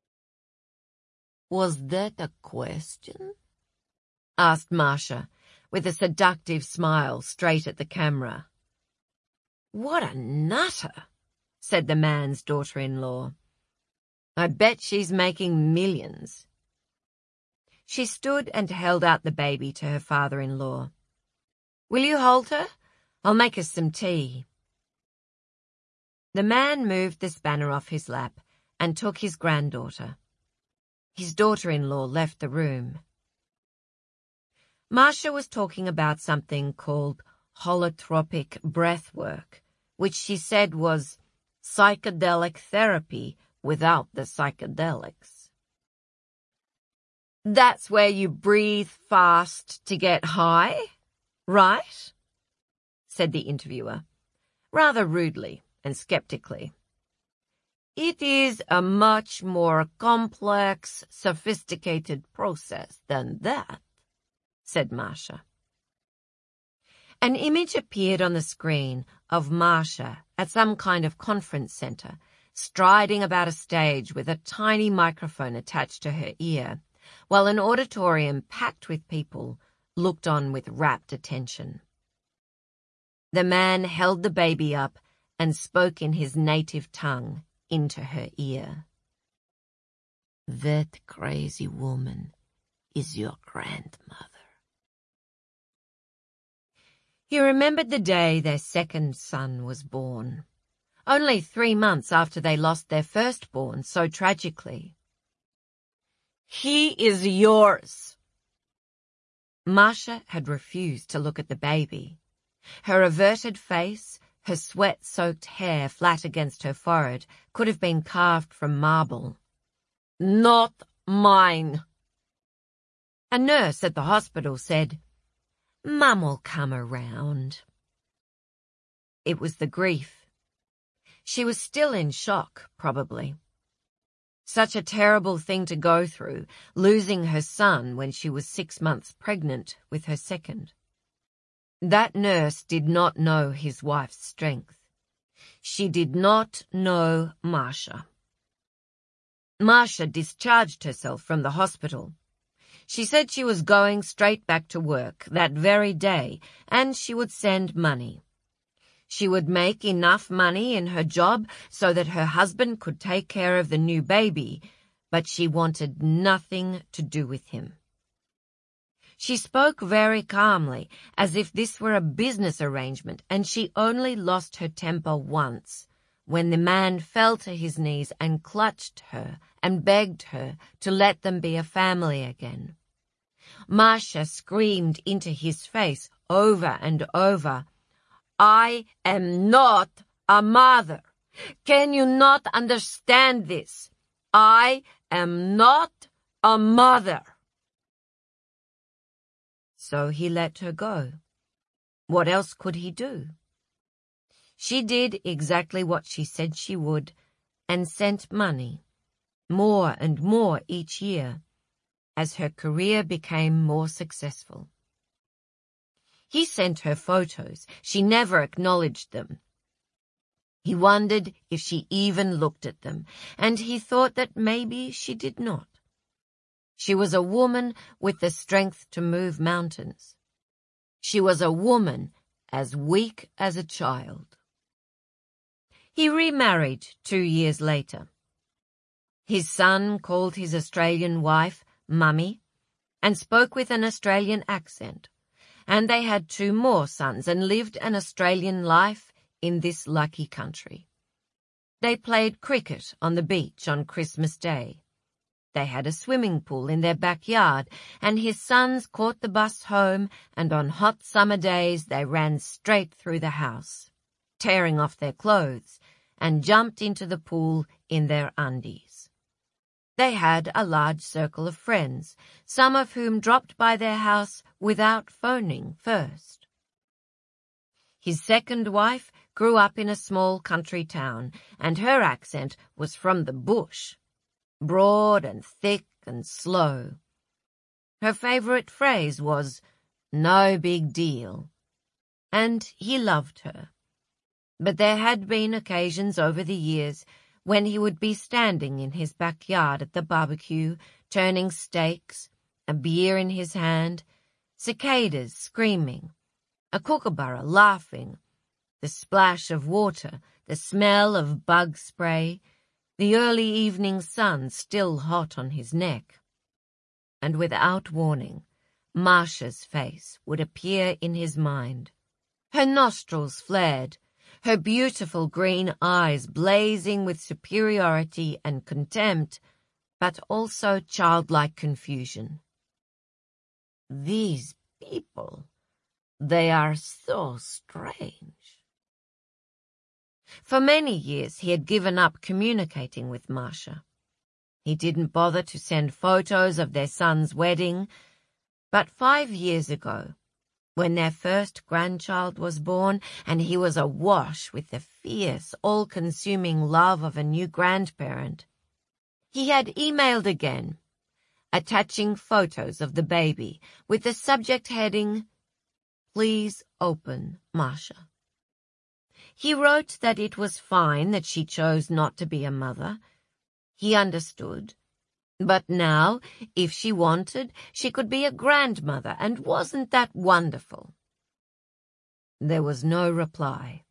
Was that a question? Asked Marcia, with a seductive smile straight at the camera. What a nutter, said the man's daughter-in-law. I bet she's making millions. She stood and held out the baby to her father-in-law. Will you hold her? I'll make us some tea. The man moved the spanner off his lap and took his granddaughter. His daughter-in-law left the room. Marcia was talking about something called holotropic breathwork, which she said was psychedelic therapy without the psychedelics. That's where you breathe fast to get high, right? Said the interviewer, rather rudely and skeptically. It is a much more complex, sophisticated process than that, said Marcia. An image appeared on the screen of Marcia at some kind of conference center, striding about a stage with a tiny microphone attached to her ear, while an auditorium packed with people looked on with rapt attention. The man held the baby up and spoke in his native tongue into her ear. That crazy woman is your grandmother. He remembered the day their second son was born, only three months after they lost their firstborn so tragically. He is yours. Marcia had refused to look at the baby. Her averted face, her sweat-soaked hair flat against her forehead, could have been carved from marble. Not mine. A nurse at the hospital said, Mum will come around. It was the grief. She was still in shock, probably. Such a terrible thing to go through, losing her son when she was six months pregnant with her second. That nurse did not know his wife's strength. She did not know Marcia. Marcia discharged herself from the hospital. She said she was going straight back to work that very day, and she would send money. She would make enough money in her job so that her husband could take care of the new baby, but she wanted nothing to do with him. She spoke very calmly, as if this were a business arrangement, and she only lost her temper once, when the man fell to his knees and clutched her and begged her to let them be a family again. Marcia screamed into his face over and over, I am not a mother. Can you not understand this? I am not a mother. So he let her go. What else could he do? She did exactly what she said she would, and sent money, more and more each year, as her career became more successful. He sent her photos. She never acknowledged them. He wondered if she even looked at them, and he thought that maybe she did not. She was a woman with the strength to move mountains. She was a woman as weak as a child. He remarried two years later. His son called his Australian wife Mummy and spoke with an Australian accent, and they had two more sons and lived an Australian life in this lucky country. They played cricket on the beach on Christmas Day. They had a swimming pool in their backyard, and his sons caught the bus home, and on hot summer days they ran straight through the house, tearing off their clothes, and jumped into the pool in their undies. They had a large circle of friends, some of whom dropped by their house without phoning first. His second wife grew up in a small country town, and her accent was from the bush, broad and thick and slow. Her favourite phrase was, "No big deal," and he loved her. But there had been occasions over the years when he would be standing in his backyard at the barbecue, turning steaks, a beer in his hand, cicadas screaming, a kookaburra laughing, the splash of water, the smell of bug spray, the early evening sun still hot on his neck. And without warning, Marcia's face would appear in his mind. Her nostrils flared, her beautiful green eyes blazing with superiority and contempt, but also childlike confusion. These people, they are so strange. For many years he had given up communicating with Marcia. He didn't bother to send photos of their son's wedding, but five years ago, when their first grandchild was born and he was awash with the fierce, all-consuming love of a new grandparent, he had emailed again, attaching photos of the baby with the subject heading, "Please open, Marcia." He wrote that it was fine that she chose not to be a mother. He understood. But now, if she wanted, she could be a grandmother, and wasn't that wonderful? There was no reply.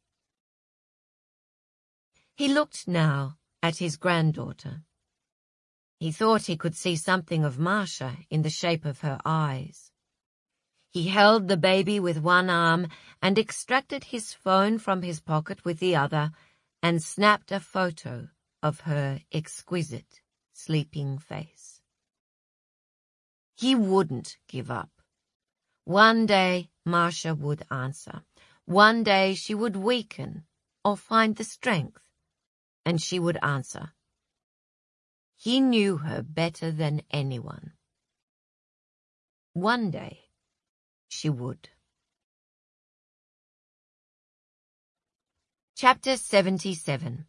He looked now at his granddaughter. He thought he could see something of Marcia in the shape of her eyes. He held the baby with one arm and extracted his phone from his pocket with the other and snapped a photo of her exquisite, sleeping face. He wouldn't give up. One day Marcia would answer. One day she would weaken or find the strength, and she would answer. He knew her better than anyone. One day she would. Chapter seventy-seven.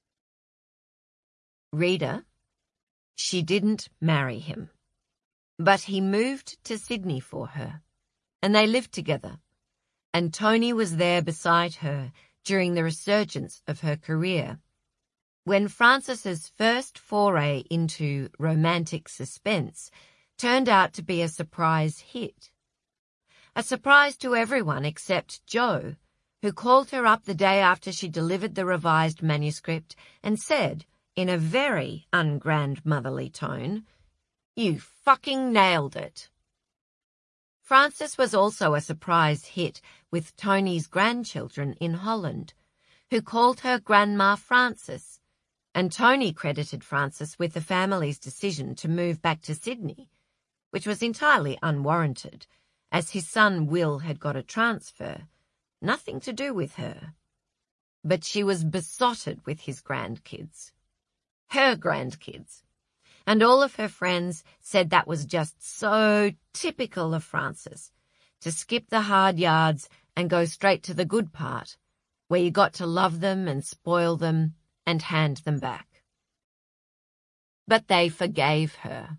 Reader, she didn't marry him, but he moved to Sydney for her, and they lived together, and Tony was there beside her during the resurgence of her career, when Frances's first foray into romantic suspense turned out to be a surprise hit. A surprise to everyone except Joe, who called her up the day after she delivered the revised manuscript and said, in a very ungrandmotherly tone, "You fucking nailed it." Frances was also a surprise hit with Tony's grandchildren in Holland, who called her Grandma Frances, and Tony credited Frances with the family's decision to move back to Sydney, which was entirely unwarranted, as his son Will had got a transfer, nothing to do with her. But she was besotted with his grandkids. Her grandkids. And all of her friends said that was just so typical of Frances, to skip the hard yards and go straight to the good part, where you got to love them and spoil them and hand them back. But they forgave her.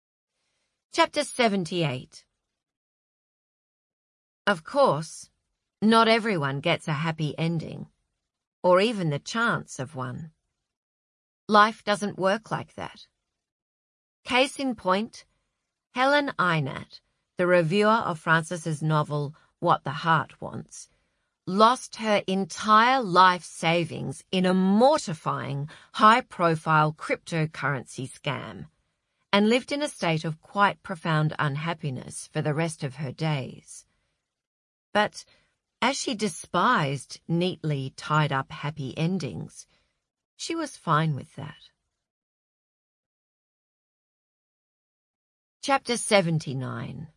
Chapter seventy-eight. Of course, Not everyone gets a happy ending, or even the chance of one. Life doesn't work like that. Case in point, Helen Einat, the reviewer of Frances's novel What the Heart Wants, lost her entire life savings in a mortifying, high-profile cryptocurrency scam and lived in a state of quite profound unhappiness for the rest of her days. But as she despised neatly tied-up happy endings, she was fine with that. Chapter seventy-nine.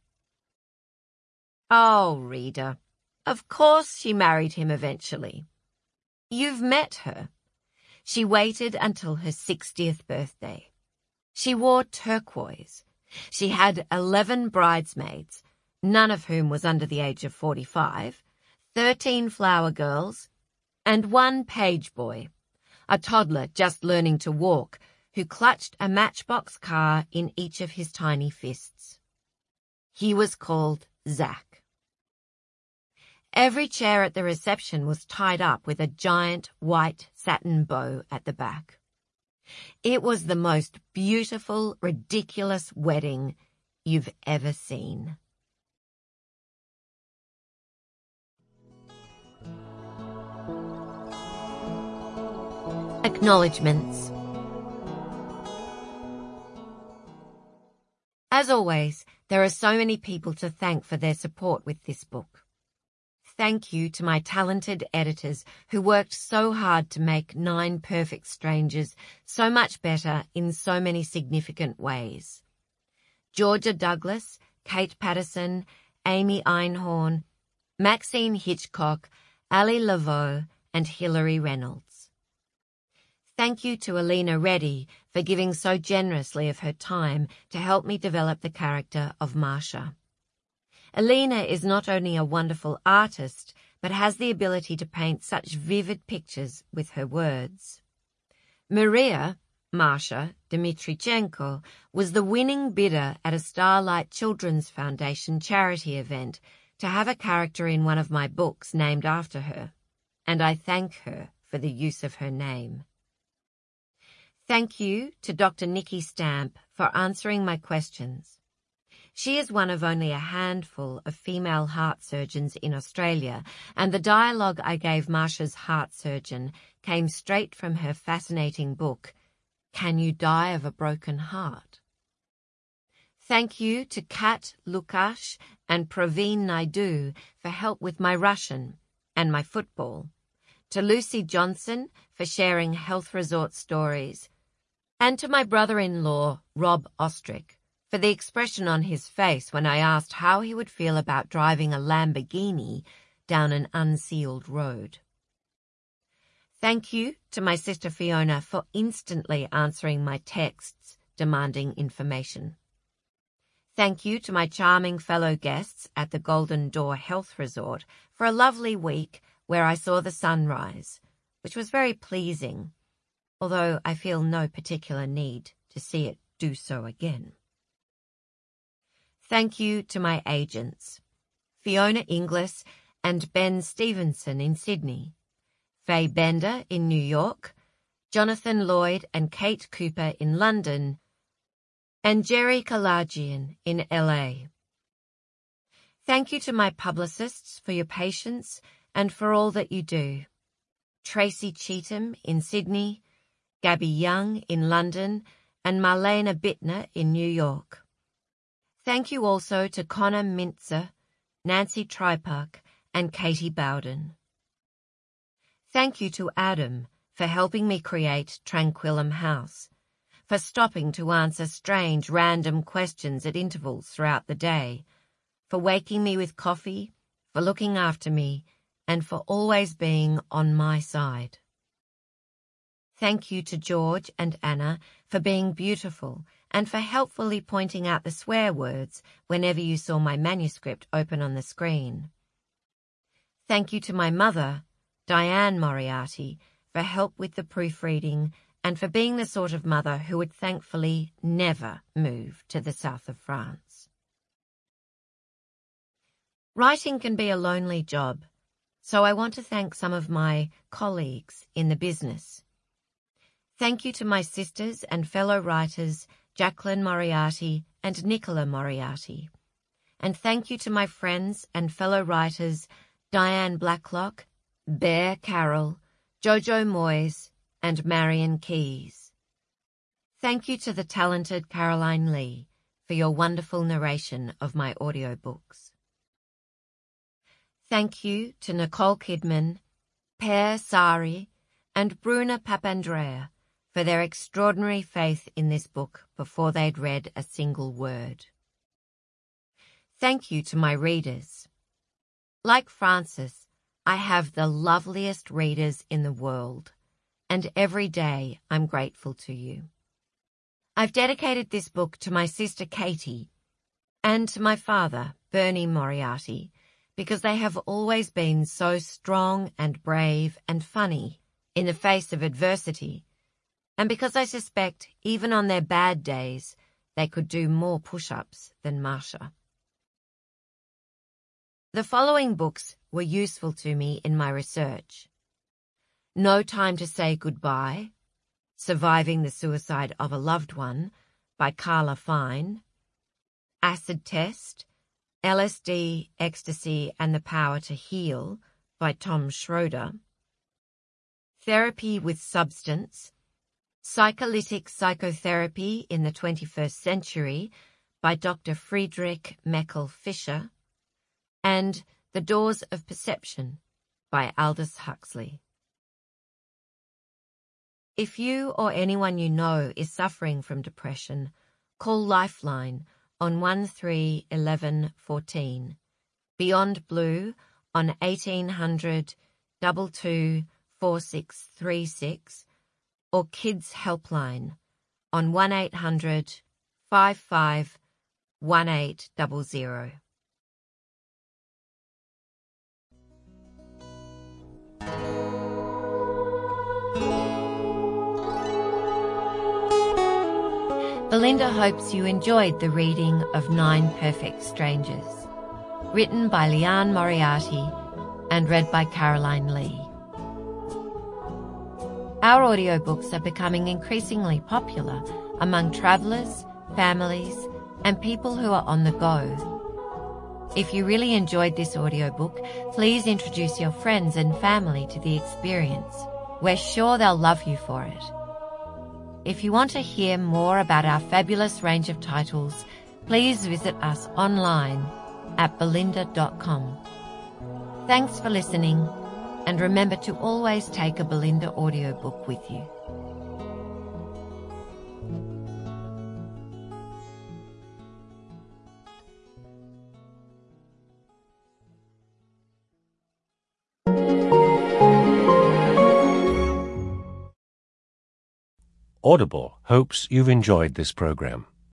Oh, reader, of course she married him eventually. You've met her. She waited until her sixtieth birthday. She wore turquoise. She had eleven bridesmaids, none of whom was under the age of forty-five, thirteen flower girls, and one page boy, a toddler just learning to walk, who clutched a matchbox car in each of his tiny fists. He was called Zack. Every chair at the reception was tied up with a giant white satin bow at the back. It was the most beautiful, ridiculous wedding you've ever seen. Acknowledgements. As always, there are so many people to thank for their support with this book. Thank you to my talented editors who worked so hard to make Nine Perfect Strangers so much better in so many significant ways. Georgia Douglas, Kate Patterson, Amy Einhorn, Maxine Hitchcock, Ali Laveau, and Hilary Reynolds. Thank you to Alina Reddy for giving so generously of her time to help me develop the character of Marcia. Alina is not only a wonderful artist, but has the ability to paint such vivid pictures with her words. Maria, Marcia Dmitrichenko, was the winning bidder at a Starlight Children's Foundation charity event to have a character in one of my books named after her, and I thank her for the use of her name. Thank you to Doctor Nikki Stamp for answering my questions. She is one of only a handful of female heart surgeons in Australia, and the dialogue I gave Marcia's heart surgeon came straight from her fascinating book, Can You Die of a Broken Heart? Thank you to Kat Lukash and Praveen Naidu for help with my Russian and my football, to Lucy Johnson for sharing health resort stories, and to my brother-in-law, Rob Ostrick, for the expression on his face when I asked how he would feel about driving a Lamborghini down an unsealed road. Thank you to my sister Fiona for instantly answering my texts demanding information. Thank you to my charming fellow guests at the Golden Door Health Resort for a lovely week where I saw the sunrise, which was very pleasing, although I feel no particular need to see it do so again. Thank you to my agents, Fiona Inglis and Ben Stevenson in Sydney, Faye Bender in New York, Jonathan Lloyd and Kate Cooper in London, and Jerry Kalajian in L A. Thank you to my publicists for your patience and for all that you do. Tracy Cheetham in Sydney, Gabby Young in London, and Marlena Bittner in New York. Thank you also to Connor Mintzer, Nancy Tripark, and Katie Bowden. Thank you to Adam for helping me create Tranquillum House, for stopping to answer strange random questions at intervals throughout the day, for waking me with coffee, for looking after me, and for always being on my side. Thank you to George and Anna for being beautiful and for helpfully pointing out the swear words whenever you saw my manuscript open on the screen. Thank you to my mother, Diane Moriarty, for help with the proofreading and for being the sort of mother who would thankfully never move to the south of France. Writing can be a lonely job, so I want to thank some of my colleagues in the business. Thank you to my sisters and fellow writers Jacqueline Moriarty and Nicola Moriarty. And thank you to my friends and fellow writers Diane Blacklock, Bear Carroll, Jojo Moyes, and Marion Keyes. Thank you to the talented Caroline Lee for your wonderful narration of my audiobooks. Thank you to Nicole Kidman, Per Sari, and Bruna Papandrea for their extraordinary faith in this book before they'd read a single word. Thank you to my readers. Like Frances, I have the loveliest readers in the world, and every day I'm grateful to you. I've dedicated this book to my sister Katie and to my father, Bernie Moriarty, because they have always been so strong and brave and funny in the face of adversity, and because I suspect even on their bad days they could do more push-ups than Marsha. The following books were useful to me in my research. No Time to Say Goodbye, Surviving the Suicide of a Loved One by Carla Fine, Acid Test, L S D, Ecstasy and the Power to Heal by Tom Schroeder, Therapy with Substance, Psycholytic Psychotherapy in the twenty-first Century by Doctor Friedrich Meckel Fischer, and The Doors of Perception by Aldous Huxley. If you or anyone you know is suffering from depression, call Lifeline on one three one one one four, Beyond Blue on eighteen hundred, two two four six three six, or Kids Helpline on one eight hundred, five five one eight zero zero. Belinda hopes you enjoyed the reading of Nine Perfect Strangers, written by Liane Moriarty and read by Caroline Lee. Our audiobooks are becoming increasingly popular among travellers, families, and people who are on the go. If you really enjoyed this audiobook, please introduce your friends and family to the experience. We're sure they'll love you for it. If you want to hear more about our fabulous range of titles, please visit us online at belinda dot com. Thanks for listening, and remember to always take a Belinda audiobook with you. Audible hopes you've enjoyed this program.